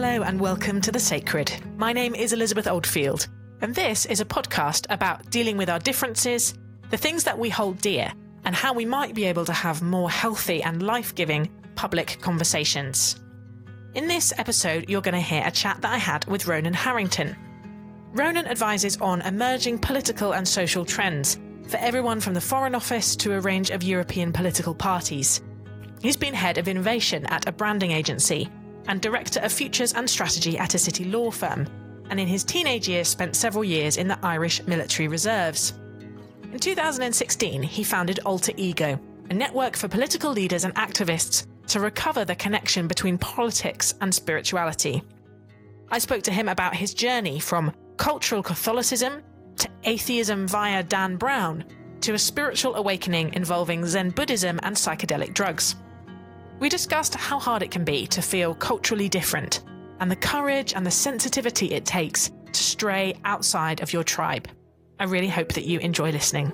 Hello and welcome to The Sacred. My name is Elizabeth Oldfield, and this is a podcast about dealing with our differences, the things that we hold dear, and how we might be able to have more healthy and life-giving public conversations. In this episode, you're going to hear a chat that I had with Ronan Harrington. Ronan advises on emerging political and social trends for everyone from the Foreign Office to a range of European political parties. He's been head of innovation at a branding agency and director of futures and strategy at a city law firm, and in his teenage years spent several years in the Irish Military Reserves. In 2016, he founded Alter Ego, a network for political leaders and activists to recover the connection between politics and spirituality. I spoke to him about his journey from cultural Catholicism to atheism via Dan Brown to a spiritual awakening involving Zen Buddhism and psychedelic drugs. We discussed how hard it can be to feel culturally different and the courage and the sensitivity it takes to stray outside of your tribe. I really hope that you enjoy listening.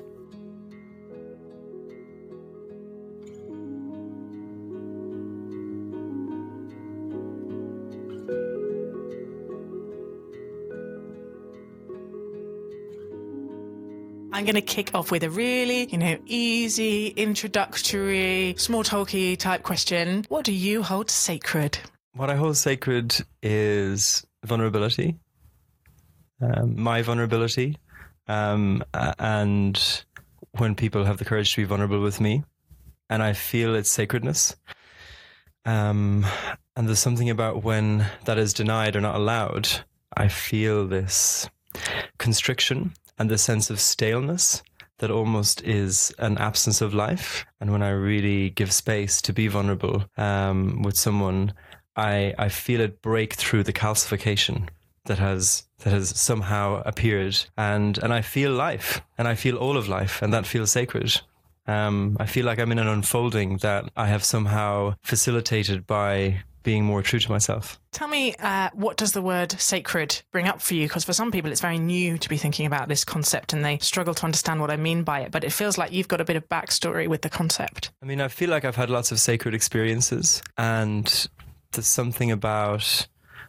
I'm going to kick off with a really, easy, introductory, small talky type question. What do you hold sacred? What I hold sacred is vulnerability, my vulnerability, and when people have the courage to be vulnerable with me, and I feel its sacredness. And there's something about when that is denied or not allowed, I feel this constriction and the sense of staleness that almost is an absence of life. And when I really give space to be vulnerable with someone, I feel it break through the calcification that has somehow appeared. And I feel life, and I feel all of life, and that feels sacred. I feel like I'm in an unfolding that I have somehow facilitated by being more true to myself. Tell me, what does the word sacred bring up for you? Because for some people, it's very new to be thinking about this concept and they struggle to understand what I mean by it. But it feels like you've got a bit of backstory with the concept. I mean, I feel like I've had lots of sacred experiences, and there's something about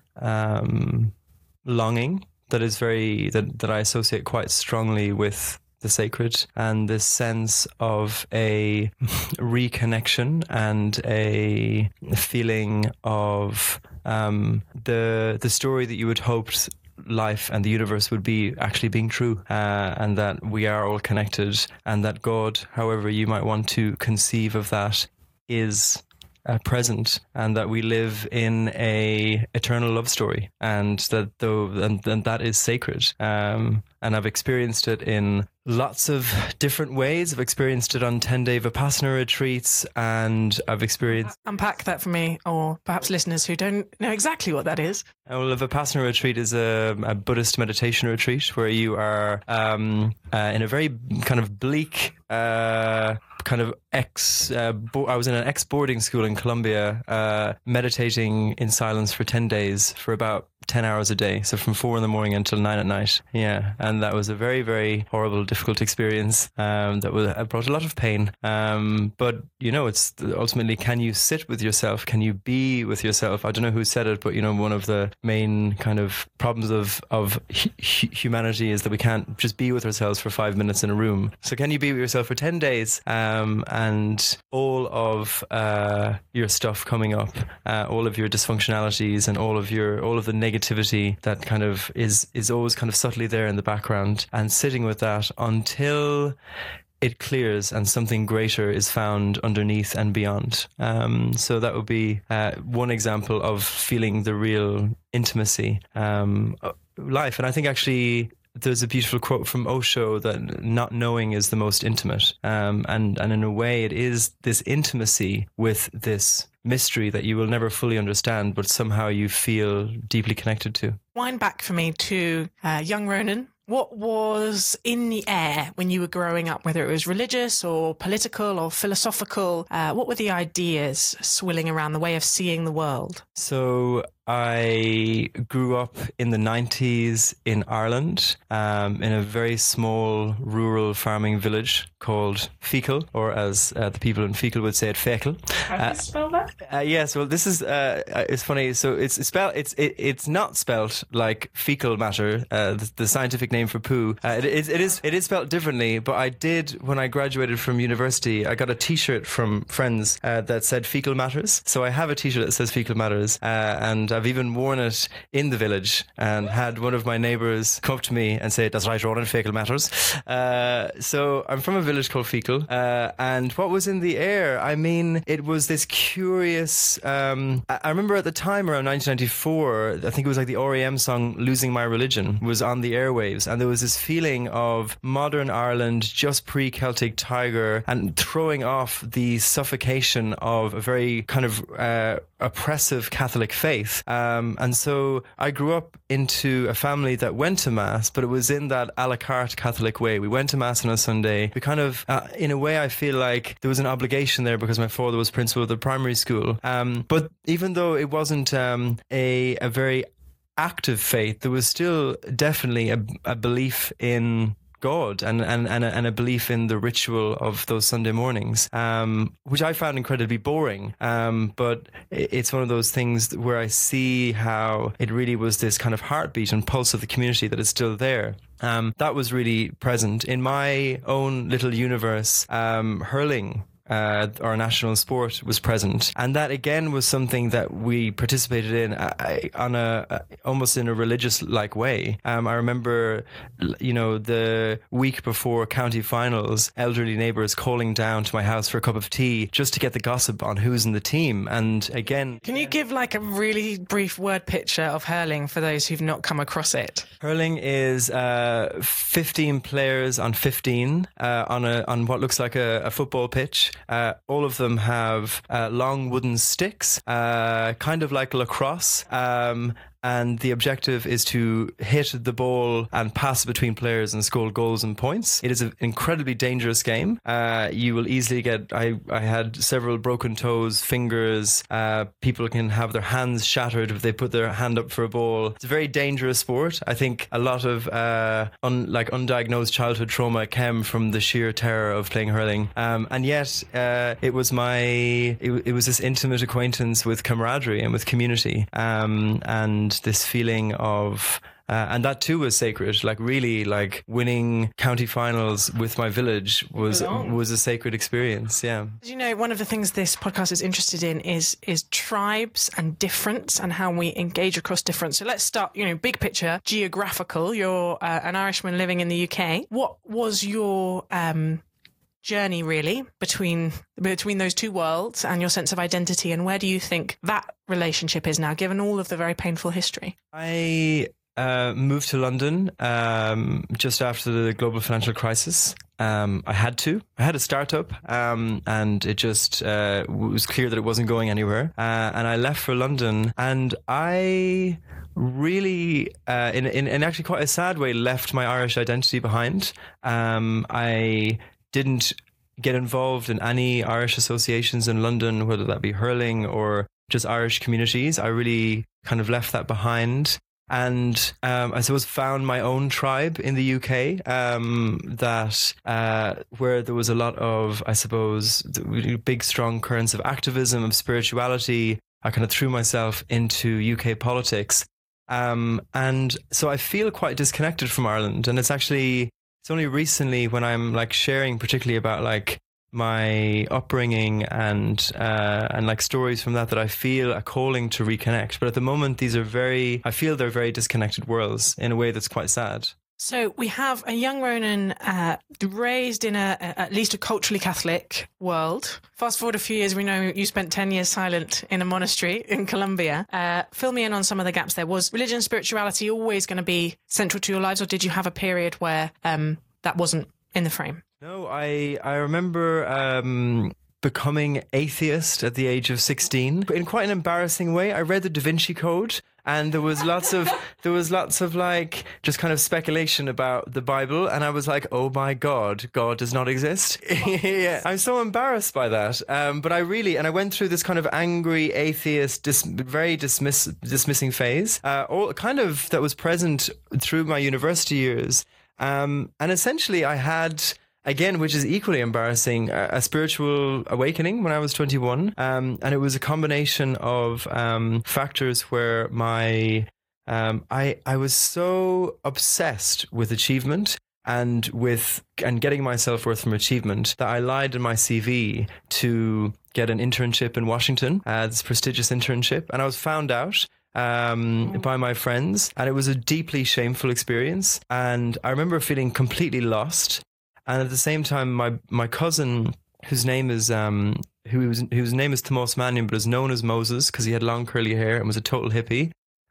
longing that is that I associate quite strongly with the sacred, and this sense of a reconnection and a feeling of the story that you had hoped life and the universe would be actually being true, and that we are all connected, and that God, however you might want to conceive of that, is present, and that we live in a eternal love story, and that is sacred. And I've experienced it in lots of different ways. I've experienced it on 10-day Vipassana retreats, and I've experienced... Unpack that for me, or perhaps listeners who don't know exactly what that is. Well, a Vipassana retreat is a Buddhist meditation retreat where you are in a very kind of bleak... I was in an ex-boarding school in Colombia, meditating in silence for 10 days for about 10 hours a day. So from 4 a.m. until 9 p.m. Yeah. And that was a very, very horrible, difficult experience that brought a lot of pain. But, it's ultimately, can you sit with yourself? Can you be with yourself? I don't know who said it, but, one of the main kind of problems of humanity is that we can't just be with ourselves for 5 minutes in a room. So can you be with yourself for 10 days? And all of your stuff coming up, all of your dysfunctionalities and all of the negativity that kind of is always kind of subtly there in the background, and sitting with that until it clears and something greater is found underneath and beyond. So that would be one example of feeling the real intimacy of life. And I think actually there's a beautiful quote from Osho that not knowing is the most intimate. And in a way, it is this intimacy with this mystery that you will never fully understand, but somehow you feel deeply connected to. Wind back for me to young Ronan. What was in the air when you were growing up, whether it was religious or political or philosophical? What were the ideas swirling around, the way of seeing the world? So I grew up in the 90s in Ireland, in a very small rural farming village called Feakle, or as the people in Feakle would say it, Feakle. How do you spell that? Yes, well, this is it's funny. So it's not spelt like fecal matter, the scientific name for poo. It is spelt differently. But I did, when I graduated from university, I got a T-shirt from friends that said fecal matters. So I have a T-shirt that says fecal matters, and I've even worn it in the village and had one of my neighbours come up to me and say, "That's right, Ronan, fecal matters." So I'm from a village called Feakle, and what was in the air? I mean, it was this curious. I remember at the time, around 1994, I think it was like the REM song "Losing My Religion" was on the airwaves, and there was this feeling of modern Ireland, just pre-Celtic Tiger, and throwing off the suffocation of a very kind of oppressive Catholic faith. And so I grew up into a family that went to Mass, but it was in that a la carte Catholic way. We went to Mass on a Sunday. We kind of, in a way, I feel like there was an obligation there because my father was principal of the primary school. But even though it wasn't a very active faith, there was still definitely a belief in God and a belief in the ritual of those Sunday mornings, which I found incredibly boring. But it's one of those things where I see how it really was this kind of heartbeat and pulse of the community that is still there. That was really present in my own little universe. Hurling, our national sport, was present, and that again was something that we participated in on almost in a religious like way. I remember, the week before county finals, elderly neighbours calling down to my house for a cup of tea just to get the gossip on who's in the team. And again, can you give like a really brief word picture of hurling for those who've not come across it? Hurling is 15 players on 15 on what looks like a football pitch. All of them have long wooden sticks, kind of like lacrosse. And the objective is to hit the ball and pass it between players and score goals and points. It is an incredibly dangerous game. You will easily get, I had several broken toes, fingers. People can have their hands shattered if they put their hand up for a ball. It's a very dangerous sport. I think a lot of undiagnosed childhood trauma came from the sheer terror of playing hurling. And yet it was it was this intimate acquaintance with camaraderie and with community. And this feeling of and that too was sacred. Like really, like winning county finals with my village was a sacred experience. Yeah. You know, one of the things this podcast is interested in is tribes and difference and how we engage across difference. So let's start, big picture, geographical. You're an Irishman living in the UK. What was your journey really between those two worlds and your sense of identity, and where do you think that relationship is now, given all of the very painful history? I moved to London just after the global financial crisis. I had a startup, and it just was clear that it wasn't going anywhere, and I left for London, and I really in actually quite a sad way left my Irish identity behind. I didn't get involved in any Irish associations in London, whether that be hurling or just Irish communities. I really kind of left that behind. And I suppose found my own tribe in the UK where there was a lot of, I suppose, big, strong currents of activism, of spirituality. I kind of threw myself into UK politics. And so I feel quite disconnected from Ireland. And it's only recently when I'm like sharing particularly about like my upbringing and like stories from that I feel a calling to reconnect. But at the moment, I feel they're very disconnected worlds in a way that's quite sad. So we have a young Ronan raised in at least a culturally Catholic world. Fast forward a few years, we know you spent 10 years silent in a monastery in Colombia. Fill me in on some of the gaps there. Was religion and spirituality always going to be central to your lives, or did you have a period where that wasn't in the frame? No, I remember becoming atheist at the age of 16 in quite an embarrassing way. I read the Da Vinci Code, and there was lots of like just kind of speculation about the Bible, and I was like, oh my God does not exist. Yeah, I'm so embarrassed by that. But I went through this kind of angry atheist, very dismissing phase, all kind of that was present through my university years. And essentially I had, again, which is equally embarrassing, a spiritual awakening when I was 21. And it was a combination of factors where I was so obsessed with achievement and getting my self-worth from achievement that I lied in my CV to get an internship in Washington, this prestigious internship. And I was found out by my friends, and it was a deeply shameful experience. And I remember feeling completely lost. And at the same time, my cousin, whose name is Tomás Mannion, but is known as Moses because he had long curly hair and was a total hippie,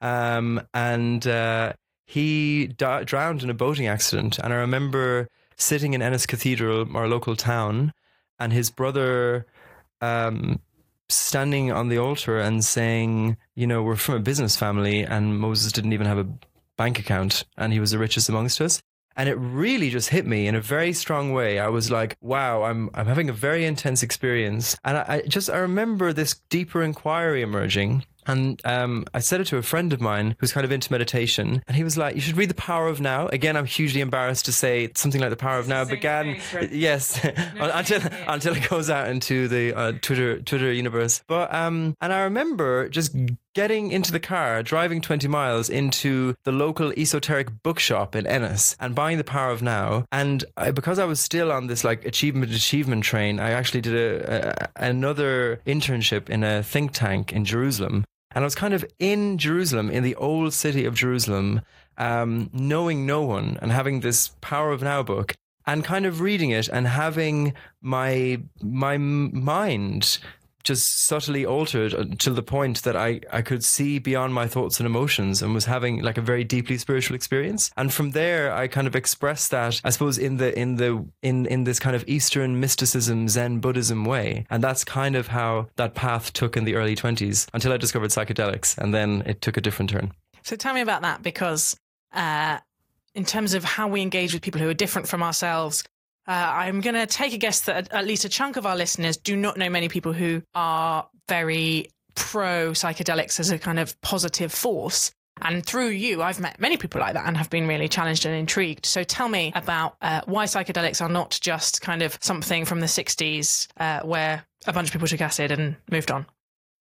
he drowned in a boating accident. And I remember sitting in Ennis Cathedral, our local town, and his brother standing on the altar and saying, you know, we're from a business family, and Moses didn't even have a bank account, and he was the richest amongst us. And it really just hit me in a very strong way. I was like, wow, I'm having a very intense experience. And I remember this deeper inquiry emerging. And I said it to a friend of mine who's kind of into meditation, and he was like, you should read The Power of Now. Again, I'm hugely embarrassed to say something like The Power of Now began, yes, until it goes out into the Twitter universe. But and I remember just getting into the car, driving 20 miles into the local esoteric bookshop in Ennis and buying The Power of Now. And because I was still on this like achievement train, I actually did another internship in a think tank in Jerusalem. And I was kind of in Jerusalem, in the old city of Jerusalem, knowing no one and having this Power of Now book and kind of reading it and having my mind just subtly altered to the point that I could see beyond my thoughts and emotions, and was having like a very deeply spiritual experience. And from there, I kind of expressed that, I suppose, in this kind of Eastern mysticism, Zen Buddhism way. And that's kind of how that path took in the early 20s until I discovered psychedelics, and then it took a different turn. So tell me about that, because in terms of how we engage with people who are different from ourselves, I'm going to take a guess that at least a chunk of our listeners do not know many people who are very pro psychedelics as a kind of positive force. And through you, I've met many people like that and have been really challenged and intrigued. So tell me about why psychedelics are not just kind of something from the 60s where a bunch of people took acid and moved on.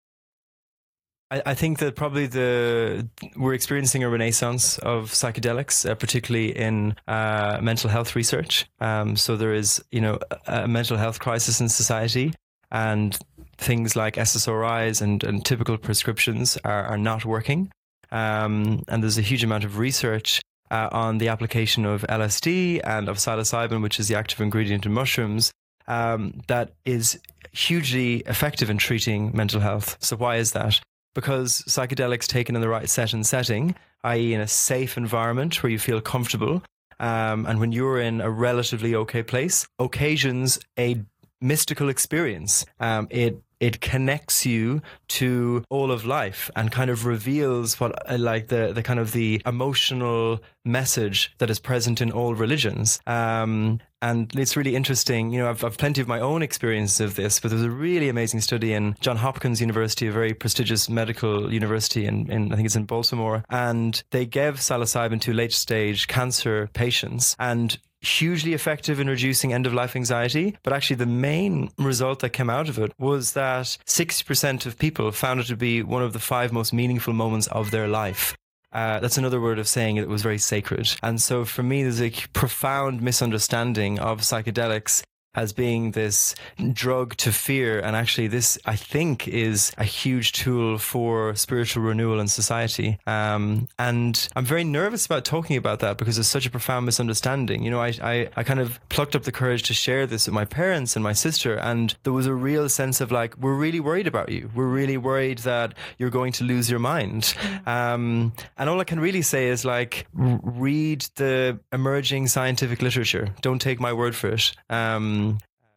I think that probably we're experiencing a renaissance of psychedelics, particularly in mental health research. So there is, a mental health crisis in society, and things like SSRIs and typical prescriptions are not working. And there's a huge amount of research on the application of LSD and of psilocybin, which is the active ingredient in mushrooms, that is hugely effective in treating mental health. So why is that? Because psychedelics taken in the right setting, i.e. in a safe environment where you feel comfortable, and when you're in a relatively okay place, occasions a mystical experience. It connects you to all of life and kind of reveals what like the kind of the emotional message that is present in all religions. And it's really interesting. I've plenty of my own experiences of this, but there's a really amazing study in Johns Hopkins University, a very prestigious medical university in I think it's in Baltimore, and they gave psilocybin to late stage cancer patients, and hugely effective in reducing end-of-life anxiety. But actually the main result that came out of it was that 60% of people found it to be one of the 5 most meaningful moments of their life. That's another word of saying it was very sacred. And so for me, there's a profound misunderstanding of psychedelics as being this drug to fear. And actually this, I think, is a huge tool for spiritual renewal in society. And I'm very nervous about talking about that because it's such a profound misunderstanding. I kind of plucked up the courage to share this with my parents and my sister. And there was a real sense of like, we're really worried about you. We're really worried that you're going to lose your mind. And all I can really say is like, read the emerging scientific literature. Don't take my word for it.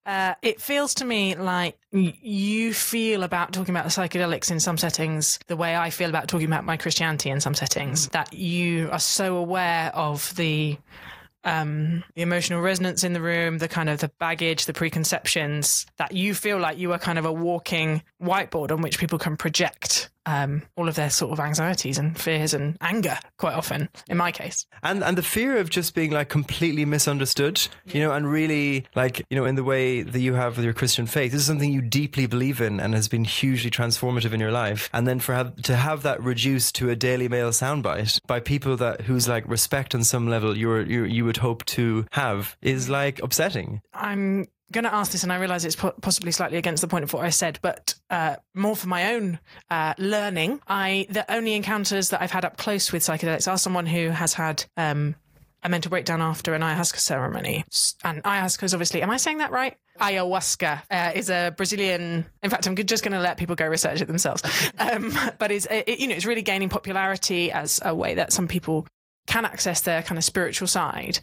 It feels to me like you feel about talking about the psychedelics in some settings the way I feel about talking about my Christianity in some settings, that you are so aware of the emotional resonance in the room, the kind of the baggage, the preconceptions, that you feel like you are kind of a walking whiteboard on which people can project all of their sort of anxieties and fears and anger, quite often, in my case. And the fear of just being like completely misunderstood, you know, and really like, you know, in the way that you have with your Christian faith, this is something you deeply believe in and has been hugely transformative in your life. And then to have that reduced to a Daily Mail soundbite by people whose like respect on some level you would hope to have is like upsetting. I'm going to ask this, and I realise it's possibly slightly against the point of what I said, but more for my own learning. The only encounters that I've had up close with psychedelics are someone who has had a mental breakdown after an ayahuasca ceremony. And ayahuasca is obviously, am I saying that right? Ayahuasca is a Brazilian. In fact, I'm just going to let people go research it themselves. But it's really gaining popularity as a way that some people can access their kind of spiritual side.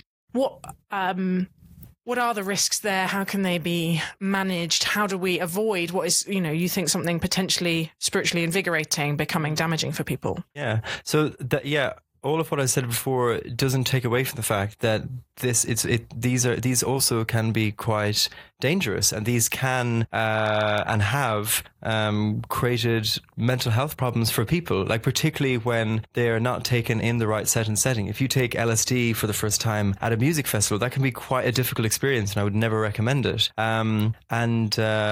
What are the risks there? How can they be managed? How do we avoid what is, you think something potentially spiritually invigorating becoming damaging for people? Yeah. So all of what I said before doesn't take away from the fact that these also can be quite dangerous, and these can and have created mental health problems for people, like particularly when they are not taken in the right set and setting. If you take LSD for the first time at a music festival, that can be quite a difficult experience, and I would never recommend it. And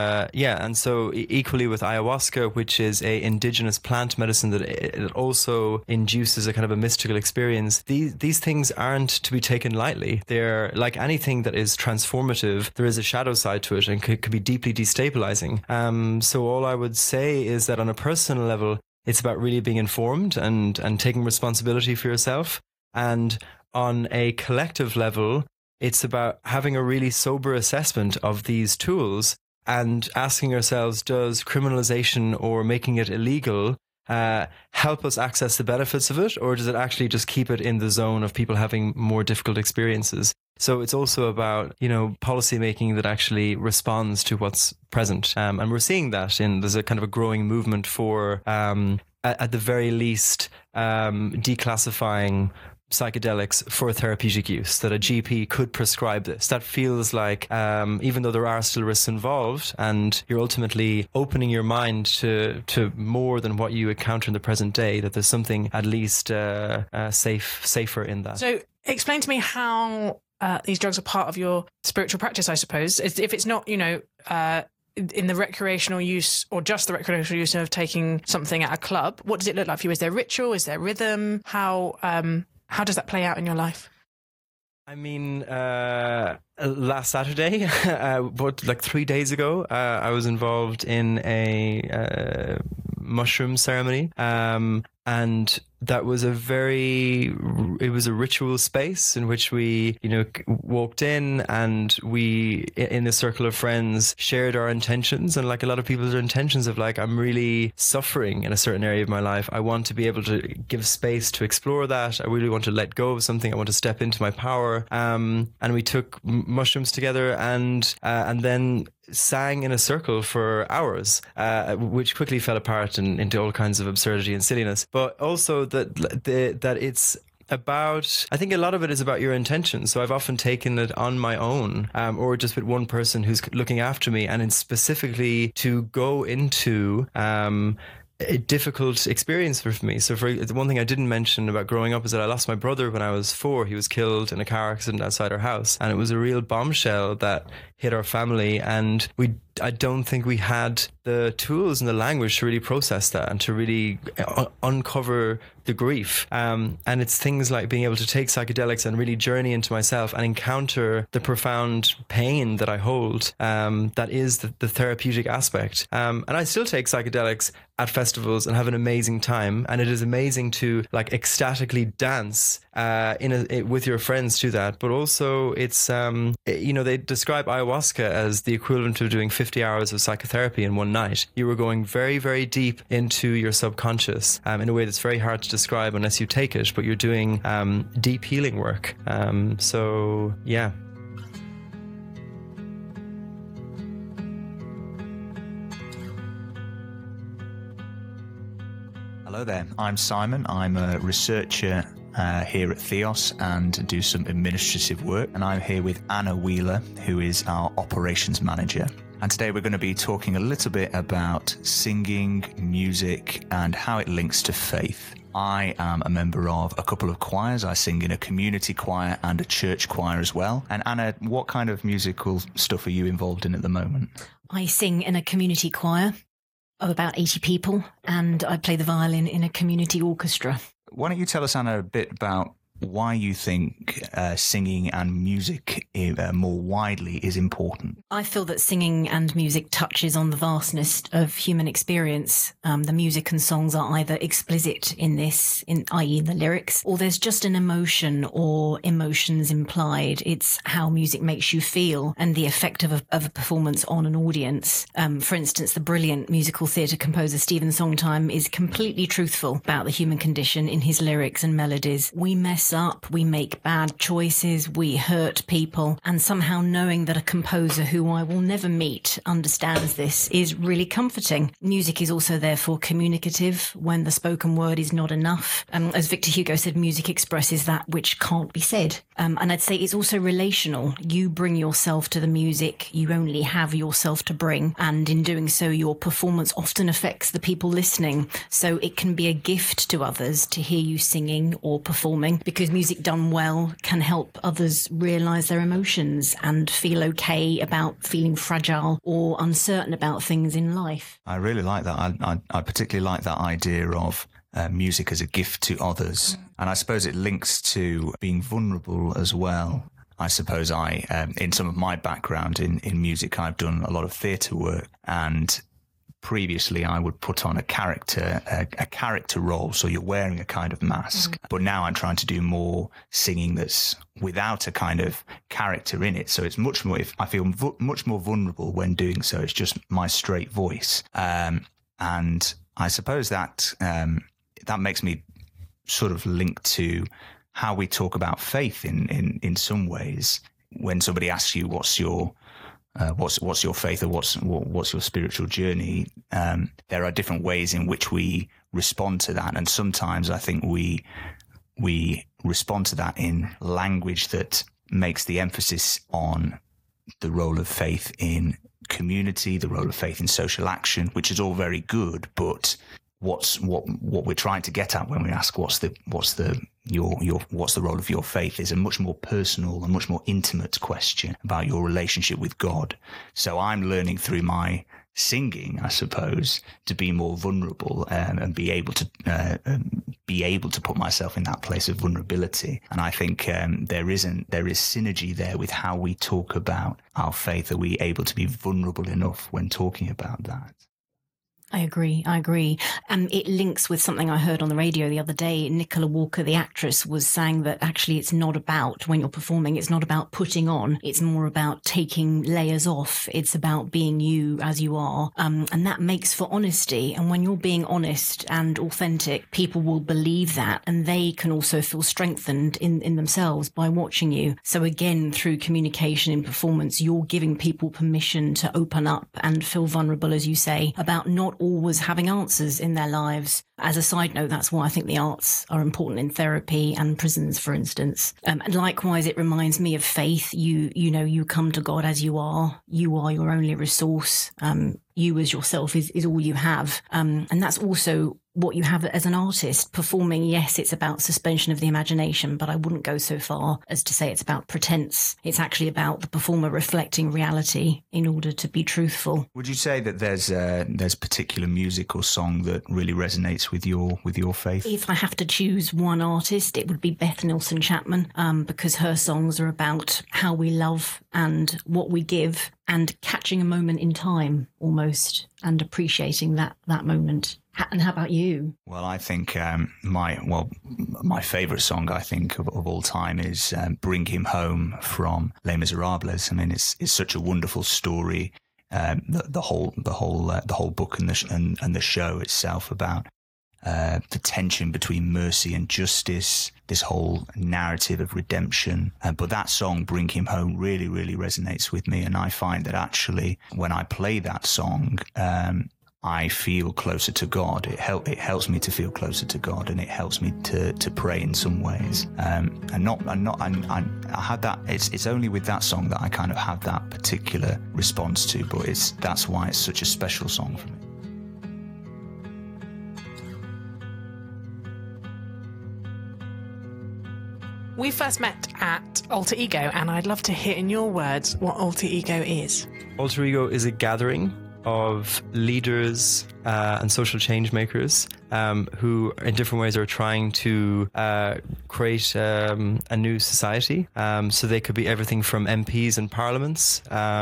so equally with ayahuasca, which is a indigenous plant medicine that it also induces a kind of a mystical experience. These things aren't to be taken lightly. They're like anything that is transformative. There is a shadow side to it and could be deeply destabilizing. So all I would say is that on a personal level, it's about really being informed and taking responsibility for yourself. And on a collective level, it's about having a really sober assessment of these tools and asking ourselves, does criminalization or making it illegal help us access the benefits of it, or does it actually just keep it in the zone of people having more difficult experiences? So it's also about, policy making that actually responds to what's present. And we're seeing that there's a kind of a growing movement for, at the very least, declassifying psychedelics for therapeutic use, that a GP could prescribe this. That feels like, even though there are still risks involved, and you're ultimately opening your mind to more than what you encounter in the present day, that there's something at least safer in that. So explain to me how these drugs are part of your spiritual practice, I suppose. If it's not, in the recreational use or just the recreational use of taking something at a club, what does it look like for you? Is there ritual? Is there rhythm? How does that play out in your life? I mean, last Saturday, but like 3 days ago, I was involved in a mushroom ceremony, and that was it was a ritual space in which we, walked in, and we, in a circle of friends, shared our intentions. And like a lot of people's intentions of like, I'm really suffering in a certain area of my life. I want to be able to give space to explore that. I really want to let go of something. I want to step into my power. And we took mushrooms together and then sang in a circle for hours, which quickly fell apart into all kinds of absurdity and silliness. But also that it's about, I think a lot of it is about your intentions. So I've often taken it on my own, or just with one person who's looking after me, and specifically to go into a difficult experience for me. So the one thing I didn't mention about growing up is that I lost my brother when I was 4. He was killed in a car accident outside our house, and it was a real bombshell that hit our family, and I don't think we had the tools and the language to really process that and to really uncover the grief. And it's things like being able to take psychedelics and really journey into myself and encounter the profound pain that I hold. That is the therapeutic aspect. And I still take psychedelics at festivals and have an amazing time. And it is amazing to like ecstatically dance with your friends to that. But also it's, they describe ayahuasca as the equivalent of doing 50 hours of psychotherapy in one night. You were going very, very deep into your subconscious in a way that's very hard to describe unless you take it, but you're doing deep healing work. So, yeah. Hello there, I'm Simon. I'm a researcher here at Theos and do some administrative work. And I'm here with Anna Wheeler, who is our operations manager. And today we're going to be talking a little bit about singing, music, and how it links to faith. I am a member of a couple of choirs. I sing in a community choir and a church choir as well. And Anna, what kind of musical stuff are you involved in at the moment? I sing in a community choir of about 80 people, and I play the violin in a community orchestra. Why don't you tell us, Anna, a bit about why you think singing and music more widely is important? I feel that singing and music touches on the vastness of human experience. The music and songs are either explicit in this, i.e. in the lyrics, or there's just an emotion or emotions implied. It's how music makes you feel and the effect of a performance on an audience. For instance, the brilliant musical theatre composer Stephen Sondheim is completely truthful about the human condition in his lyrics and melodies. We mess up, we make bad choices, we hurt people, and somehow knowing that a composer who I will never meet understands this is really comforting. Music is also therefore communicative when the spoken word is not enough. As Victor Hugo said, music expresses that which can't be said. And I'd say it's also relational. You bring yourself to the music, you only have yourself to bring, and in doing so your performance often affects the people listening. So it can be a gift to others to hear you singing or performing, because music done well can help others realise their emotions and feel okay about feeling fragile or uncertain about things in life. I really like that. I particularly like that idea of music as a gift to others. And I suppose it links to being vulnerable as well. I suppose in some of my background in music, I've done a lot of theatre work, and previously I would put on a character role, so you're wearing a kind of mask. But now I'm trying to do more singing that's without a kind of character in it. So it's much more, I feel much more vulnerable when doing so. It's just my straight voice. And I suppose that that makes me sort of link to how we talk about faith in some ways. When somebody asks you what's your faith or what's your spiritual journey, there are different ways in which we respond to that, and sometimes I think we respond to that in language that makes the emphasis on the role of faith in community, the role of faith in social action, which is all very good, but what we're trying to get at when we ask what's the role of your faith is a much more personal and much more intimate question about your relationship with God. So I'm learning through my singing, I suppose, to be more vulnerable and be able to put myself in that place of vulnerability. And I think there is synergy there with how we talk about our faith. Are we able to be vulnerable enough when talking about that? I agree. It links with something I heard on the radio the other day. Nicola Walker, the actress, was saying that actually it's not about, when you're performing, it's not about putting on. It's more about taking layers off. It's about being you as you are. And that makes for honesty. And when you're being honest and authentic, people will believe that. And they can also feel strengthened in themselves by watching you. So again, through communication in performance, you're giving people permission to open up and feel vulnerable, as you say, about not always having answers in their lives. As a side note, that's why I think the arts are important in therapy and prisons, for instance. And likewise, it reminds me of faith. You come to God as you are. You are your only resource. You as yourself is all you have. And that's also what you have as an artist performing. Yes, it's about suspension of the imagination, but I wouldn't go so far as to say it's about pretense. It's actually about the performer reflecting reality in order to be truthful. Would you say that there's particular music or song that really resonates with your faith? If I have to choose one artist, it would be Beth Nielsen Chapman, because her songs are about how we love and what we give, and catching a moment in time almost, and appreciating that moment. And how about you? Well, I think my favourite song, I think, of all time is "Bring Him Home" from Les Miserables. I mean, it's such a wonderful story. The whole book and the show itself about the tension between mercy and justice, this whole narrative of redemption. But that song, Bring Him Home, really, really resonates with me. And I find that actually when I play that song, I feel closer to God. It helps me to feel closer to God, and it helps me to pray in some ways. I had that. It's only with that song that I kind of have that particular response to, but that's why it's such a special song for me. We first met at Alter Ego, and I'd love to hear in your words what Alter Ego is. Alter Ego is a gathering of leaders and social change makers who in different ways are trying to create a new society. So they could be everything from MPs in parliaments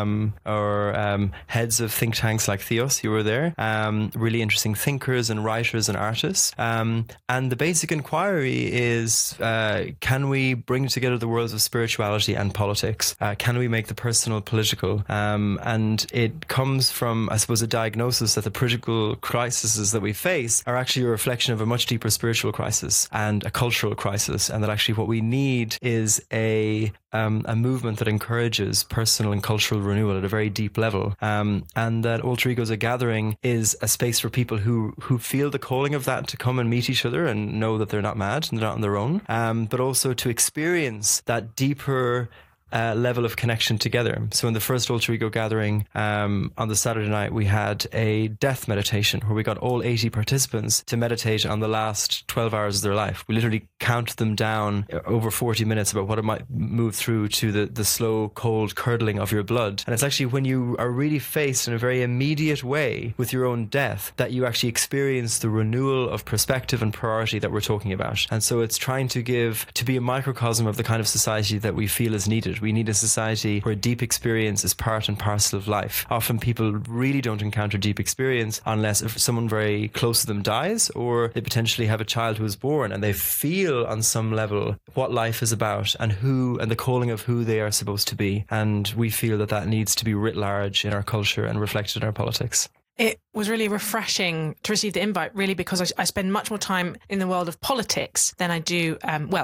or heads of think tanks like Theos, you were there, really interesting thinkers and writers and artists. And the basic inquiry is, can we bring together the worlds of spirituality and politics? Can we make the personal political? And it comes from, I suppose, a diagnosis that the political crises that we face are actually a reflection of a much deeper spiritual crisis and a cultural crisis, and that actually what we need is a movement that encourages personal and cultural renewal at a very deep level, and that Alter Ego as a gathering is a space for people who feel the calling of that to come and meet each other and know that they're not mad and they're not on their own, but also to experience that deeper level of connection together. So in the first Alter Ego gathering on the Saturday night, we had a death meditation where we got all 80 participants to meditate on the last 12 hours of their life. We literally counted them down over 40 minutes about what it might move through to the slow, cold curdling of your blood. And it's actually when you are really faced in a very immediate way with your own death that you actually experience the renewal of perspective and priority that we're talking about. And so it's trying to be a microcosm of the kind of society that we feel is needed. We need a society where deep experience is part and parcel of life. Often people really don't encounter deep experience unless if someone very close to them dies, or they potentially have a child who is born and they feel on some level what life is about and the calling of who they are supposed to be. And we feel that needs to be writ large in our culture and reflected in our politics. It was really refreshing to receive the invite, really, because I spend much more time in the world of politics than I do,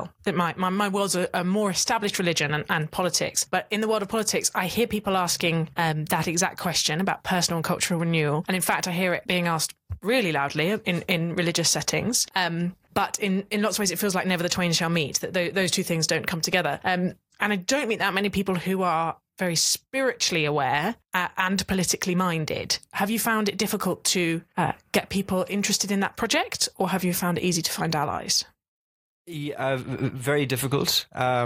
my world's a more established religion and politics. But in the world of politics, I hear people asking that exact question about personal and cultural renewal. And in fact, I hear it being asked really loudly in religious settings. But in lots of ways, it feels like never the twain shall meet, that those two things don't come together. And I don't meet that many people who are very spiritually aware and politically minded. Have you found it difficult to get people interested in that project, or have you found it easy to find allies? Yeah, very difficult.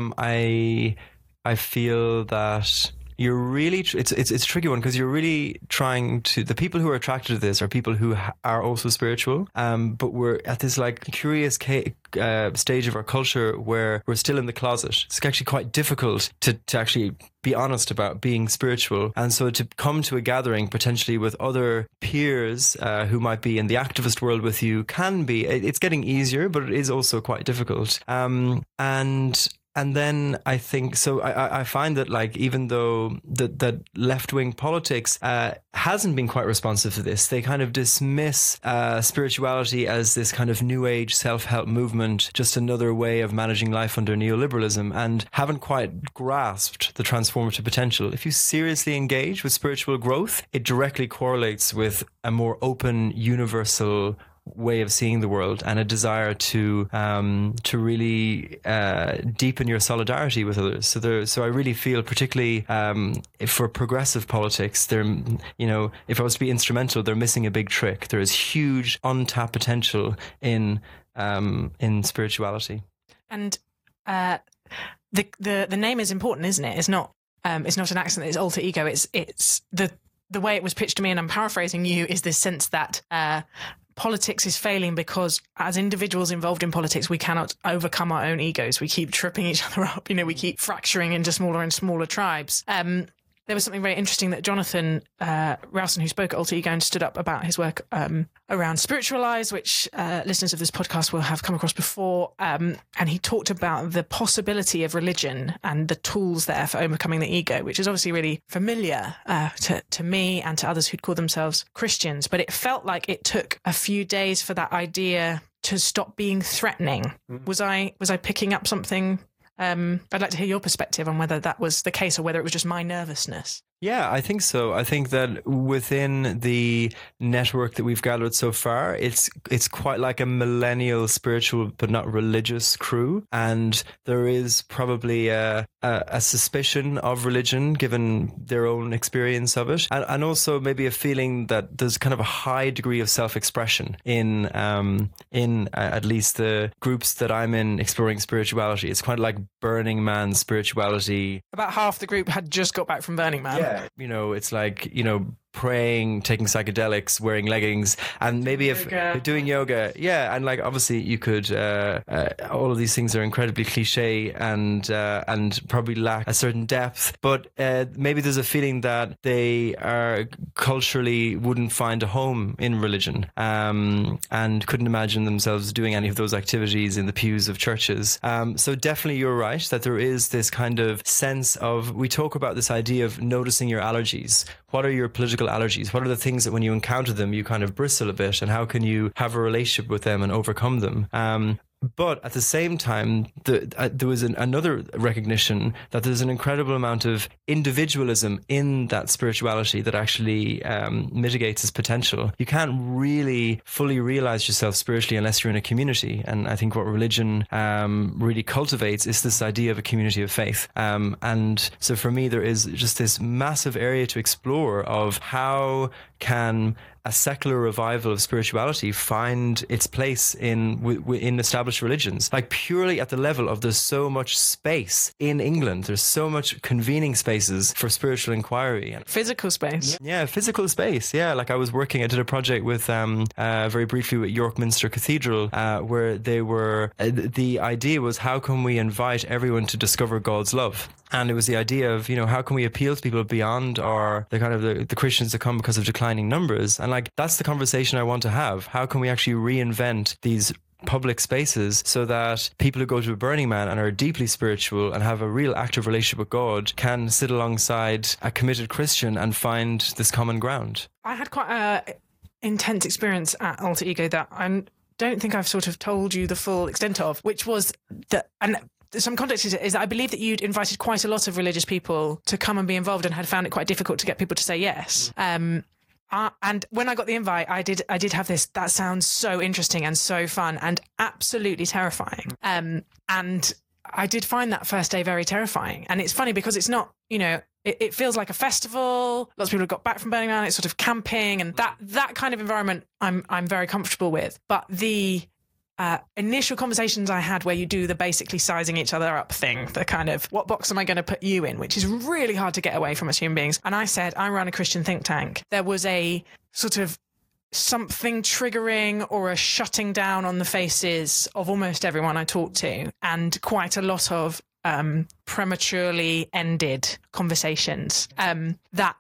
I feel that you're really it's a tricky one, because you're really trying to, the people who are attracted to this are people who are also spiritual, but we're at this like curious stage of our culture where we're still in the closet. It's actually quite difficult to actually be honest about being spiritual. And so to come to a gathering potentially with other peers who might be in the activist world with you it's getting easier, but it is also quite difficult. And then I think, so I find that like, even though that left-wing politics hasn't been quite responsive to this, they kind of dismiss spirituality as this kind of new age self-help movement, just another way of managing life under neoliberalism, and haven't quite grasped the transformative potential. If you seriously engage with spiritual growth, it directly correlates with a more open, universal way of seeing the world and a desire to really deepen your solidarity with others. So I really feel, particularly for progressive politics, if I was to be instrumental, they're missing a big trick. There is huge untapped potential in spirituality. And the name is important, isn't it? It's not an accident. It's Alter Ego. It's the way it was pitched to me, and I'm paraphrasing you, is this sense that politics is failing because as individuals involved in politics, we cannot overcome our own egos. We keep tripping each other up. We keep fracturing into smaller and smaller tribes. There was something very interesting that Jonathan Rowson, who spoke at Alter Ego and stood up about his work around Spiritualize, which listeners of this podcast will have come across before. And he talked about the possibility of religion and the tools there for overcoming the ego, which is obviously really familiar to me and to others who'd call themselves Christians. But it felt like it took a few days for that idea to stop being threatening. Was I picking up something? I'd like to hear your perspective on whether that was the case or whether it was just my nervousness. Yeah, I think so. I think that within the network that we've gathered so far, it's quite like a millennial spiritual but not religious crew, and there is probably a suspicion of religion given their own experience of it, and also maybe a feeling that there's kind of a high degree of self-expression in at least the groups that I'm in exploring spirituality. It's quite like Burning Man spirituality. About half the group had just got back from Burning Man. Yeah. It's like, praying, taking psychedelics, wearing leggings, and maybe if doing yoga. Yeah. And like, obviously you could, all of these things are incredibly cliche and probably lack a certain depth, but maybe there's a feeling that they are culturally wouldn't find a home in religion, and couldn't imagine themselves doing any of those activities in the pews of churches. So definitely you're right that there is this kind of sense of, we talk about this idea of noticing your allergies. What are your political allergies? What are the things that when you encounter them, you kind of bristle a bit, and how can you have a relationship with them and overcome them? But at the same time, there was another recognition that there's an incredible amount of individualism in that spirituality that actually mitigates its potential. You can't really fully realize yourself spiritually unless you're in a community. And I think what religion really cultivates is this idea of a community of faith. And so for me, there is just this massive area to explore of how can a secular revival of spirituality find its place in established religions, like purely at the level of there's so much space in England. There's so much convening spaces for spiritual inquiry. Physical space. Yeah, physical space. Yeah, like I did a project with, very briefly with York Minster Cathedral, where the idea was, how can we invite everyone to discover God's love? And it was the idea of, how can we appeal to people beyond the Christians that come because of declining numbers? And like, that's the conversation I want to have. How can we actually reinvent these public spaces so that people who go to a Burning Man and are deeply spiritual and have a real active relationship with God can sit alongside a committed Christian and find this common ground? I had quite an intense experience at Alter Ego that I don't think I've sort of told you the full extent of, which was that, and some context is that I believe that you'd invited quite a lot of religious people to come and be involved and had found it quite difficult to get people to say yes. And when I got the invite, I did have this, that sounds so interesting and so fun and absolutely terrifying. And I did find that first day very terrifying. And it's funny because it's not, it feels like a festival. Lots of people have got back from Burning Man. It's sort of camping, and that kind of environment I'm very comfortable with. But the initial conversations I had where you do the basically sizing each other up thing, the kind of, what box am I going to put you in, which is really hard to get away from as human beings. And I said, I run a Christian think tank. There was a sort of something triggering or a shutting down on the faces of almost everyone I talked to, and quite a lot of prematurely ended conversations and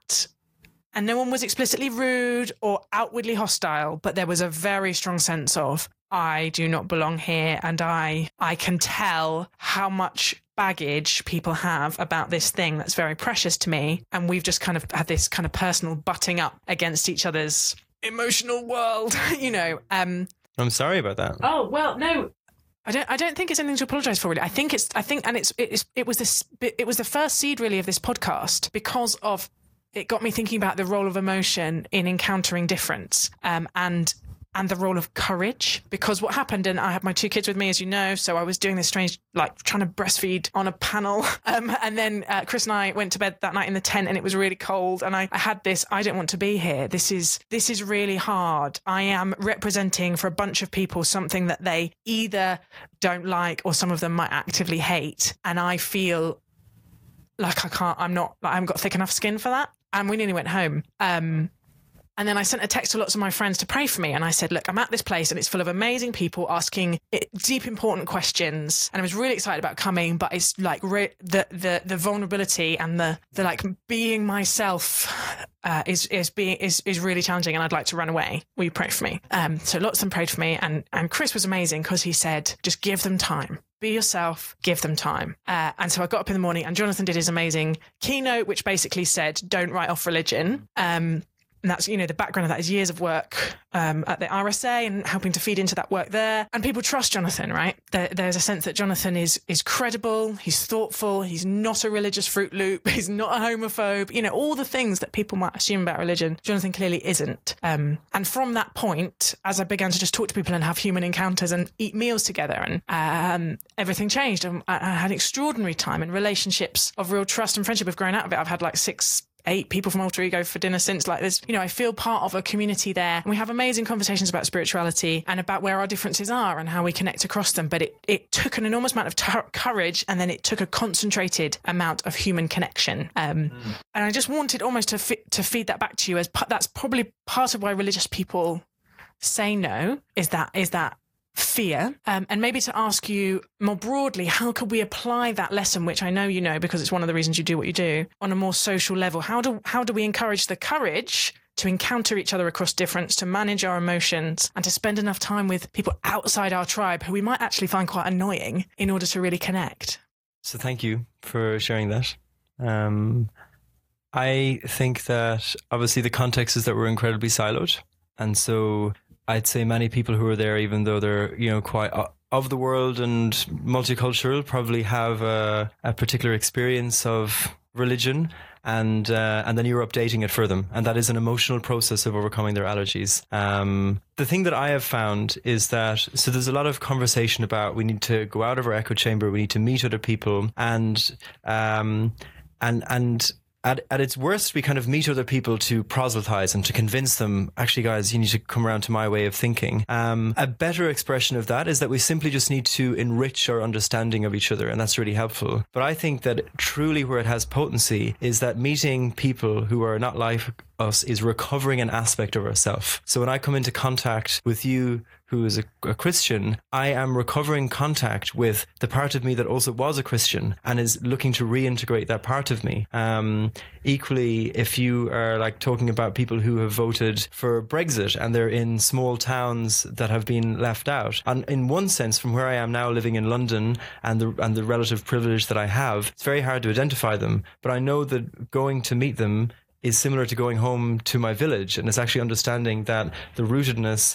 no one was explicitly rude or outwardly hostile, but there was a very strong sense of, I do not belong here, and I can tell how much baggage people have about this thing that's very precious to me, and we've just kind of had this kind of personal butting up against each other's emotional world, I'm sorry about that. Oh, well, no. I don't think it's anything to apologise for, really. It was the first seed really of this podcast, because of it got me thinking about the role of emotion in encountering difference, and the role of courage. Because what happened, and I had my 2 kids with me, as you know, so I was doing this strange, like trying to breastfeed on a panel. And then Chris and I went to bed that night in the tent, and it was really cold. And I had this, I don't want to be here. This is really hard. I am representing for a bunch of people something that they either don't like or some of them might actively hate. And I feel like I haven't got thick enough skin for that. And we nearly went home. And then I sent a text to lots of my friends to pray for me. And I said, look, I'm at this place and it's full of amazing people asking deep, important questions. And I was really excited about coming, but it's like the vulnerability and the like being myself is really challenging, and I'd like to run away. Will you pray for me? So lots of them prayed for me. And Chris was amazing because he said, just give them time. Be yourself, give them time. And so I got up in the morning, and Jonathan did his amazing keynote, which basically said, don't write off religion. And that's, the background of that is years of work at the RSA and helping to feed into that work there. And people trust Jonathan, right? There's a sense that Jonathan is credible, he's thoughtful, he's not a religious Fruit Loop, he's not a homophobe, all the things that people might assume about religion. Jonathan clearly isn't. And from that point, as I began to just talk to people and have human encounters and eat meals together, and everything changed. And I had an extraordinary time, and relationships of real trust and friendship have grown out of it. I've had like 8 people from Alter Ego for dinner since. Like this, I feel part of a community there, and we have amazing conversations about spirituality and about where our differences are and how we connect across them. But it took an enormous amount of courage, and then it took a concentrated amount of human connection. And I just wanted almost to feed that back to you, as that's probably part of why religious people say no, is that fear, and maybe to ask you more broadly, how could we apply that lesson, which I know you know because it's one of the reasons you do what you do, on a more social level? How do we encourage the courage to encounter each other across difference, to manage our emotions, and to spend enough time with people outside our tribe who we might actually find quite annoying in order to really connect? So thank you for sharing that. I think that obviously the context is that we're incredibly siloed, and so I'd say many people who are there, even though they're, quite of the world and multicultural, probably have a particular experience of religion, and then you're updating it for them. And that is an emotional process of overcoming their allergies. The thing that I have found is that, so there's a lot of conversation about we need to go out of our echo chamber, we need to meet other people, and at its worst, we kind of meet other people to proselytize and to convince them, actually, guys, you need to come around to my way of thinking. A better expression of that is that we simply just need to enrich our understanding of each other, and that's really helpful. But I think that truly where it has potency is that meeting people who are not like us is recovering an aspect of ourselves. So when I come into contact with you, who is a Christian, I am recovering contact with the part of me that also was a Christian and is looking to reintegrate that part of me. Equally, if you are like talking about people who have voted for Brexit and they're in small towns that have been left out, and in one sense, from where I am now living in London and the relative privilege that I have, it's very hard to identify them. But I know that going to meet them is similar to going home to my village, and it's actually understanding that the rootedness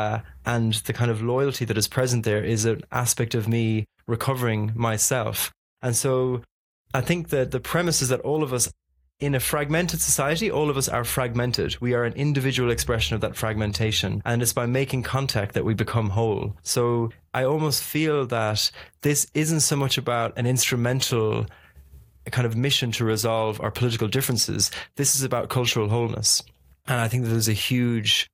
and the kind of loyalty that is present there is an aspect of me recovering myself. And so I think that the premise is that all of us, in a fragmented society, all of us are fragmented. We are an individual expression of that fragmentation, and it's by making contact that we become whole. So I almost feel that this isn't so much about an instrumental kind of mission to resolve our political differences. This is about cultural wholeness. And I think that there's a huge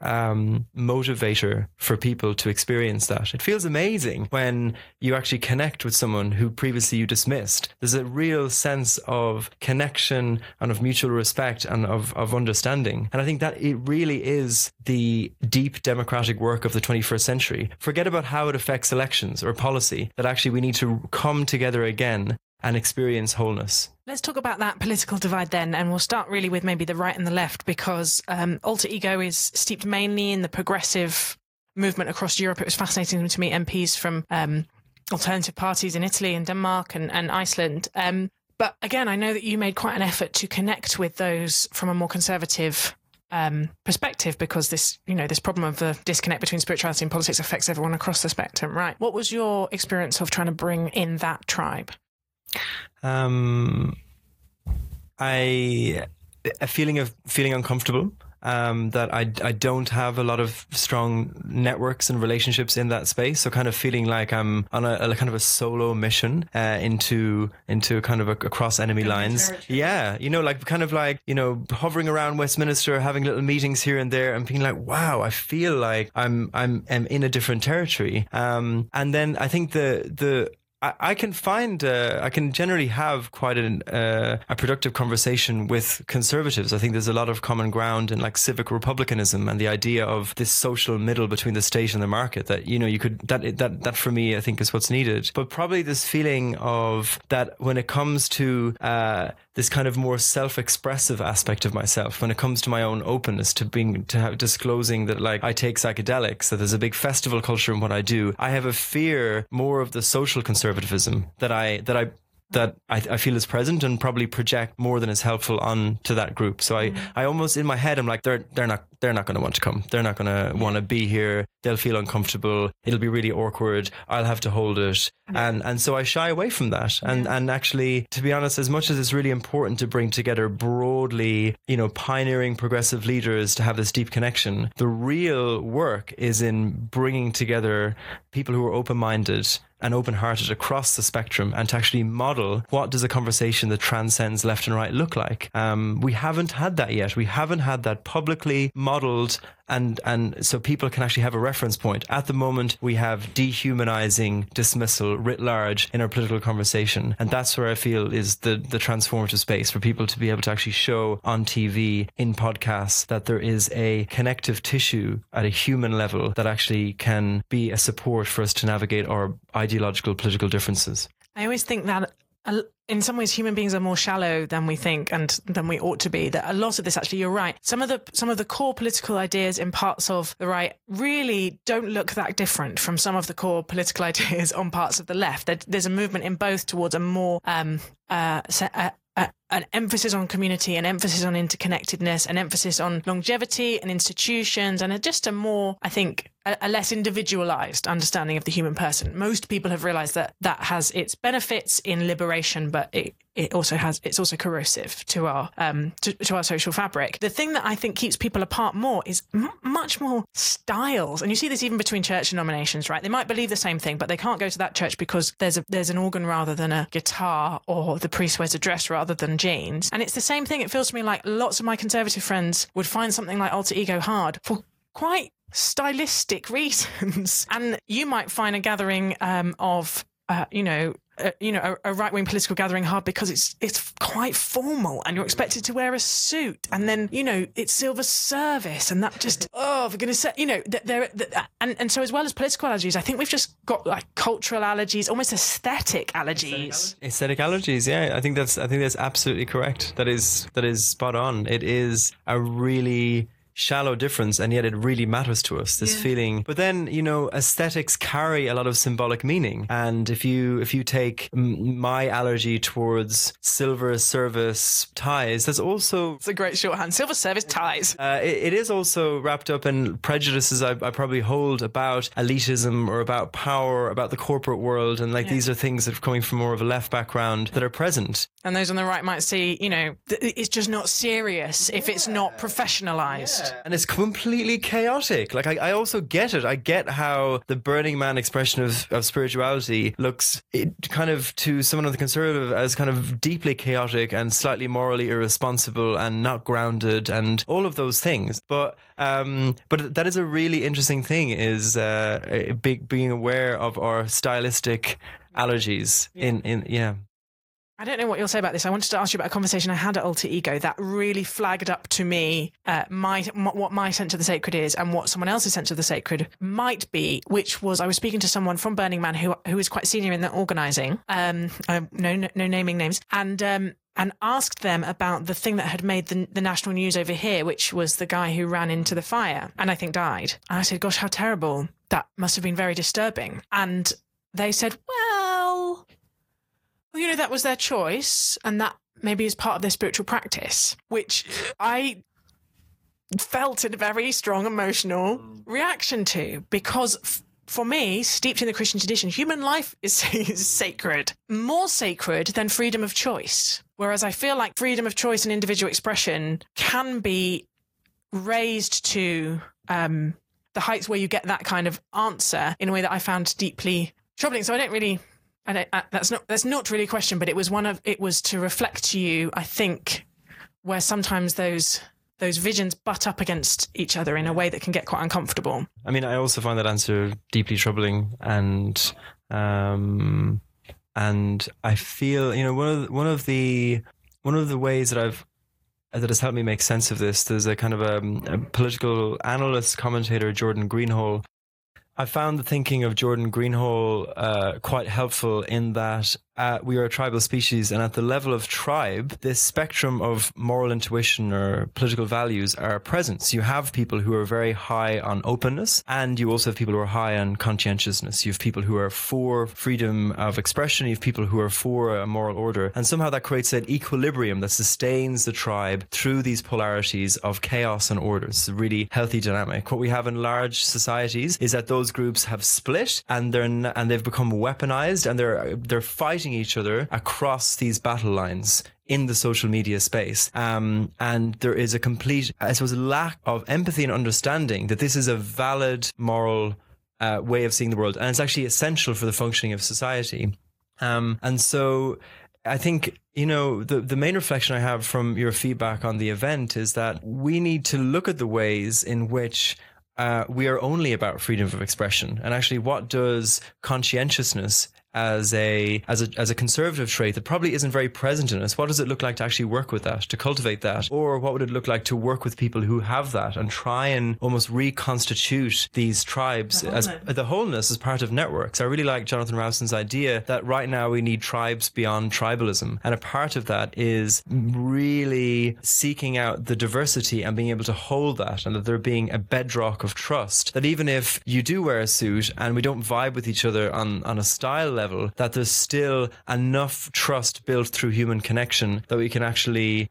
motivator for people to experience that. It feels amazing when you actually connect with someone who previously you dismissed. There's a real sense of connection and of mutual respect and of understanding. And I think that it really is the deep democratic work of the 21st century. Forget about how it affects elections or policy, that actually we need to come together again and experience wholeness. Let's talk about that political divide then, and we'll start really with maybe the right and the left, because Alter Ego is steeped mainly in the progressive movement across Europe. It was fascinating to meet MPs from alternative parties in Italy and Denmark and Iceland. But again, I know that you made quite an effort to connect with those from a more conservative perspective, because this problem of the disconnect between spirituality and politics affects everyone across the spectrum, right? What was your experience of trying to bring in that tribe? A feeling uncomfortable, that I don't have a lot of strong networks and relationships in that space. So kind of feeling like I'm on a kind of a solo mission into kind of across enemy lines. Yeah, hovering around Westminster, having little meetings here and there, and being like, wow, I feel like I'm in a different territory. And then I think I can generally have quite a productive conversation with conservatives. I think there's a lot of common ground in like civic republicanism and the idea of this social middle between the state and the market that, that for me, I think is what's needed. But probably this feeling of that when it comes to this kind of more self-expressive aspect of myself, when it comes to my own openness to disclosing that like I take psychedelics, that there's a big festival culture in what I do, I have a fear more of the social conservatism that I that I feel is present and probably project more than is helpful on to that group. So I almost in my head, I'm like, they're not going to want to come. They're not going to want to be here. They'll feel uncomfortable. It'll be really awkward. I'll have to hold it. And so I shy away from that. And actually, to be honest, as much as it's really important to bring together broadly, pioneering progressive leaders to have this deep connection, the real work is in bringing together people who are open-minded and open-hearted across the spectrum, and to actually model what does a conversation that transcends left and right look like. We haven't had that yet. We haven't had that publicly modeled, and so people can actually have a reference point. At the moment, we have dehumanizing dismissal writ large in our political conversation, and that's where I feel is the transformative space for people to be able to actually show on TV, in podcasts, that there is a connective tissue at a human level that actually can be a support for us to navigate our ideological political differences. I always think that in some ways human beings are more shallow than we think and than we ought to be. That a lot of this, actually, you're right, some of the core political ideas in parts of the right really don't look that different from some of the core political ideas on parts of the left. There's a movement in both towards a more an emphasis on community, an emphasis on interconnectedness, an emphasis on longevity and institutions, and just a more, I think, a less individualized understanding of the human person. Most people have realized that has its benefits in liberation, but it's also corrosive to our to our social fabric. The thing that I think keeps people apart more is much more styles, and you see this even between church denominations, right? They might believe the same thing, but they can't go to that church because there's an organ rather than a guitar, or the priest wears a dress rather than jeans. And it's the same thing. It feels to me like lots of my conservative friends would find something like Alter Ego hard for quite stylistic reasons, and you might find a gathering of a right-wing political gathering hard because it's quite formal and you're expected to wear a suit, and then it's silver service, and that just for goodness sake, and so, as well as political allergies, I think we've just got like cultural allergies, almost aesthetic allergies. Aesthetic allergies, yeah. I think that's absolutely correct. That is spot on. It is a really shallow difference, and yet it really matters to us, this feeling. But then, aesthetics carry a lot of symbolic meaning. And if you take my allergy towards silver service ties, that's also... It's a great shorthand. Silver service ties. It is also wrapped up in prejudices I probably hold about elitism or about power, about the corporate world. And these are things that are coming from more of a left background that are present. And those on the right might see, it's just not serious if it's not professionalized. And it's completely chaotic. Like, I also get it. I get how the Burning Man expression of spirituality looks kind of to someone on the conservative as kind of deeply chaotic and slightly morally irresponsible and not grounded and all of those things. But that is a really interesting thing, is being aware of our stylistic allergies in. I don't know what you'll say about this. I wanted to ask you about a conversation I had at Alter Ego that really flagged up to me what my sense of the sacred is and what someone else's sense of the sacred might be, which was I was speaking to someone from Burning Man who is quite senior in the organising, no naming names, and asked them about the thing that had made the national news over here, which was the guy who ran into the fire and I think died. And I said, gosh, how terrible. That must have been very disturbing. And they said, well, that was their choice, and that maybe is part of their spiritual practice, which I felt a very strong emotional reaction to, because for me, steeped in the Christian tradition, human life is sacred, more sacred than freedom of choice. Whereas I feel like freedom of choice and individual expression can be raised to the heights where you get that kind of answer in a way that I found deeply troubling. So that's not really a question, but it was to reflect to you, I think, where sometimes those visions butt up against each other in a way that can get quite uncomfortable. I mean, I also find that answer deeply troubling, and I feel, one of the ways that has helped me make sense of this, there's a kind of a political analyst, commentator, Jordan Greenhall. I found the thinking of Jordan Greenhall quite helpful in that we are a tribal species, and at the level of tribe, this spectrum of moral intuition or political values are present. So you have people who are very high on openness, and you also have people who are high on conscientiousness. You have people who are for freedom of expression. You have people who are for a moral order. And somehow that creates an equilibrium that sustains the tribe through these polarities of chaos and order. It's a really healthy dynamic. What we have in large societies is that those groups have split, and they've become weaponized, and they're fighting each other across these battle lines in the social media space. And there is a complete, I suppose, lack of empathy and understanding that this is a valid moral way of seeing the world. And it's actually essential for the functioning of society. And so I think, the main reflection I have from your feedback on the event is that we need to look at the ways in which we are only about freedom of expression. And actually, what does conscientiousness as a conservative trait that probably isn't very present in us, what does it look like to actually work with that, to cultivate that? Or what would it look like to work with people who have that and try and almost reconstitute these tribes as the wholeness as part of networks? I really like Jonathan Rowson's idea that right now we need tribes beyond tribalism. And a part of that is really seeking out the diversity and being able to hold that, and that there being a bedrock of trust, that even if you do wear a suit and we don't vibe with each other on a style level, that there's still enough trust built through human connection that we can actually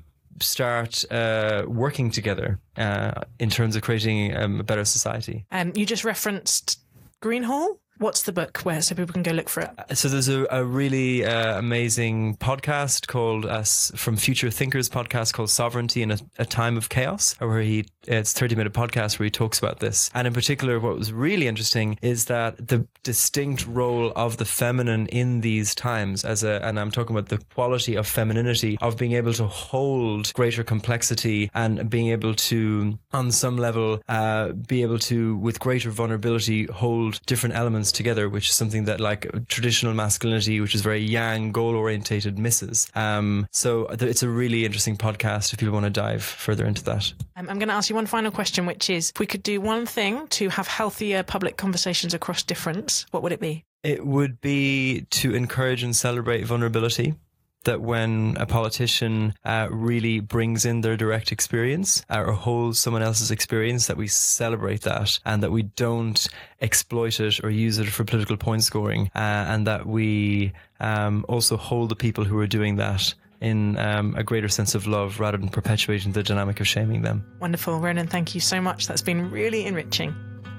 start working together in terms of creating a better society. You just referenced Greenhall. What's the book so people can go look for it? So there's a really amazing podcast called from Future Thinkers podcast called Sovereignty in a Time of Chaos, where it's a 30-minute podcast where he talks about this. And in particular, what was really interesting is that the distinct role of the feminine in these times and I'm talking about the quality of femininity, of being able to hold greater complexity and being able to, on some level, be able to, with greater vulnerability, hold different elements together, which is something that traditional masculinity, which is very yang, goal-orientated, misses. So it's a really interesting podcast if people want to dive further into that. I'm going to ask you one final question, which is, if we could do one thing to have healthier public conversations across difference, what would it be? It would be to encourage and celebrate vulnerability. That when a politician really brings in their direct experience or holds someone else's experience, that we celebrate that, and that we don't exploit it or use it for political point scoring, and that we also hold the people who are doing that in a greater sense of love, rather than perpetuating the dynamic of shaming them. Wonderful. Ronan, thank you so much. That's been really enriching.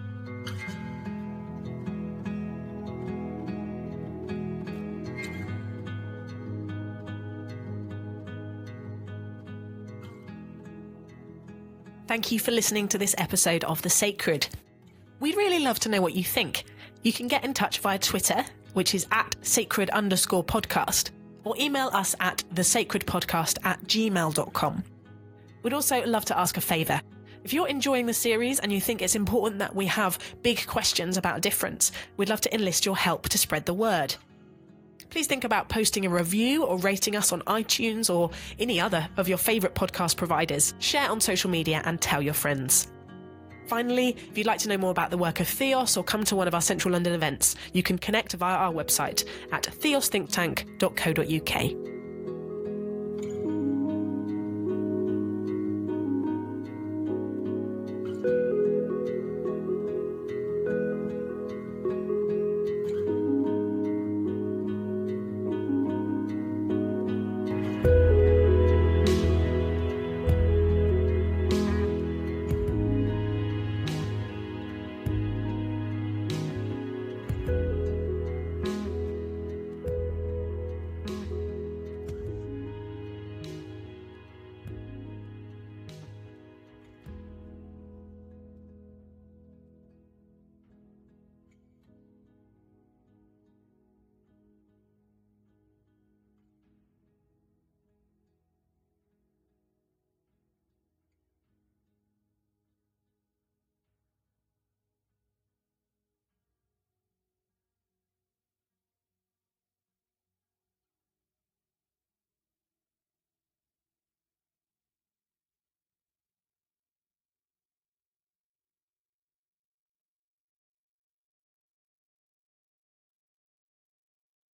Thank you for listening to this episode of The Sacred. We'd really love to know what you think. You can get in touch via Twitter, which is @sacred_podcast, or email us at thesacredpodcast@gmail.com. We'd also love to ask a favour. If you're enjoying the series and you think it's important that we have big questions about difference, we'd love to enlist your help to spread the word. Please think about posting a review or rating us on iTunes or any other of your favourite podcast providers. Share on social media and tell your friends. Finally, if you'd like to know more about the work of Theos or come to one of our Central London events, you can connect via our website at theosthinktank.co.uk.